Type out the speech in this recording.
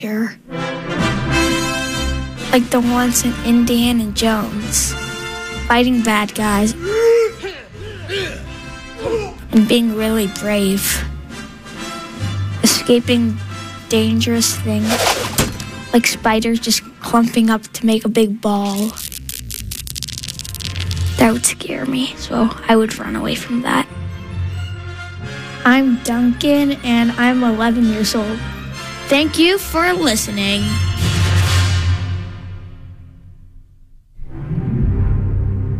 here. Like the ones in Indiana Jones, fighting bad guys and being really brave, escaping dangerous things like spiders just clumping up to make a big ball. That would scare me, so I would run away from that. I'm Duncan, and I'm 11 years old. Thank you for listening.